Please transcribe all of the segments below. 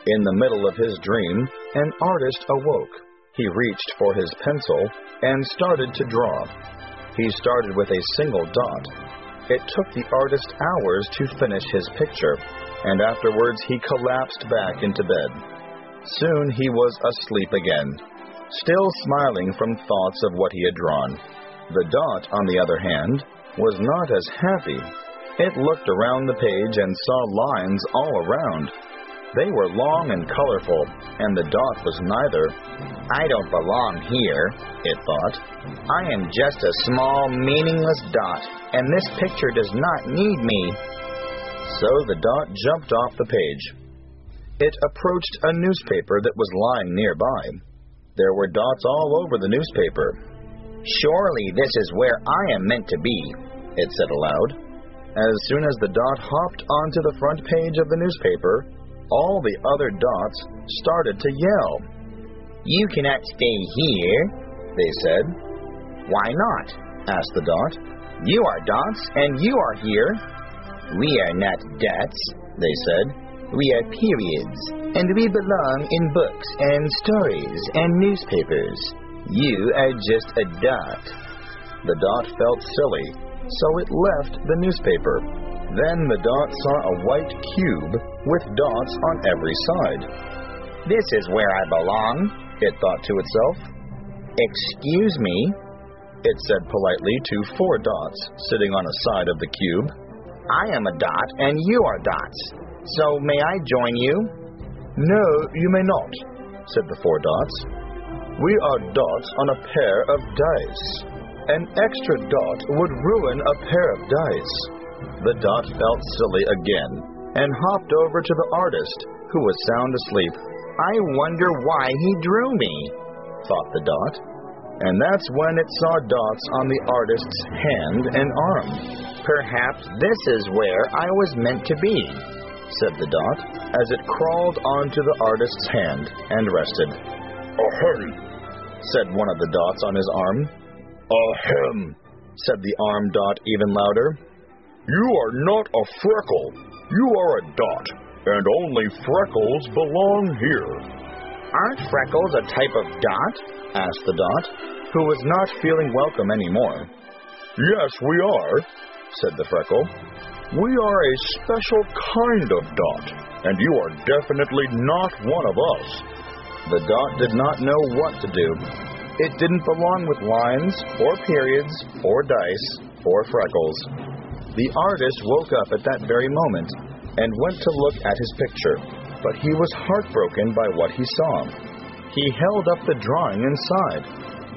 In the middle of his dream, an artist awoke. He reached for his pencil and started to draw. He started with a single dot. It took the artist hours to finish his picture, and afterwards he collapsed back into bed. Soon he was asleep again, still smiling from thoughts of what he had drawn. The dot, on the other hand, was not as happy. It looked around the page and saw lines all around. They were long and colorful, and the dot was neither. "I don't belong here," it thought. "I am just a small, meaningless dot, and this picture does not need me." So the dot jumped off the page. It approached a newspaper that was lying nearby. There were dots all over the newspaper. "Surely this is where I am meant to be," it said aloud. As soon as the dot hopped onto the front page of the newspaper, all the other dots started to yell. "You cannot stay here," they said. "Why not?" asked the dot. "You are dots, and you are here." "We are not dots," they said. "We are periods, and we belong in books and stories and newspapers. You are just a dot." The dot felt silly, so it left the newspaper. Then the dot saw a white cube with dots on every side. "This is where I belong," it thought to itself. "Excuse me," it said politely to 4 dots sitting on a side of the cube. "I am a dot, and you are dots. So may I join you?" "No, you may not," said the 4 dots. "We are dots on a pair of dice. An extra dot would ruin a pair of dice." The dot felt silly again and hopped over to the artist, who was sound asleep. "I wonder why he drew me," thought the dot. And that's when it saw dots on the artist's hand and arm. "Perhaps this is where I was meant to be," said the dot, as it crawled onto the artist's hand and rested. "Ahem," said one of the dots on his arm. "Ahem," said the arm dot even louder. "You are not a freckle. You are a dot, and only freckles belong here." "Aren't freckles a type of dot?" asked the dot, who was not feeling welcome anymore. "Yes, we are," said the freckle. "We are a special kind of dot, and you are definitely not one of us." The dot did not know what to do. It didn't belong with lines, or periods, or dice, or freckles. The artist woke up at that very moment and went to look at his picture, but he was heartbroken by what he saw. He held up the drawing inside.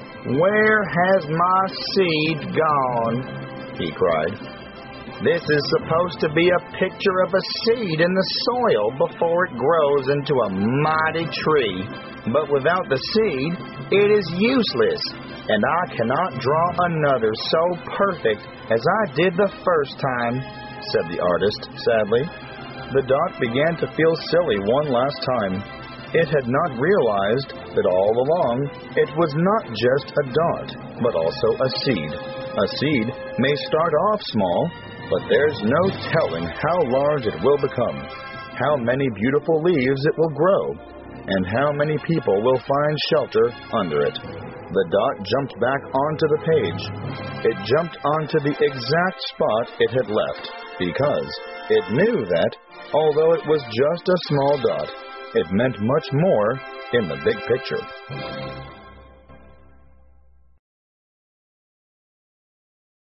"Where has my seed gone?" he cried. "This is supposed to be a picture of a seed in the soil before it grows into a mighty tree. But without the seed, it is useless, and I cannot draw another so perfect as I did the first time," said the artist sadly. The dot began to feel silly one last time. It had not realized that all along it was not just a dot, but also a seed. A seed may start off small, but there's no telling how large it will become, how many beautiful leaves it will grow, and how many people will find shelter under it. The dot jumped back onto the page. It jumped onto the exact spot it had left, because it knew that, although it was just a small dot, it meant much more in the big picture.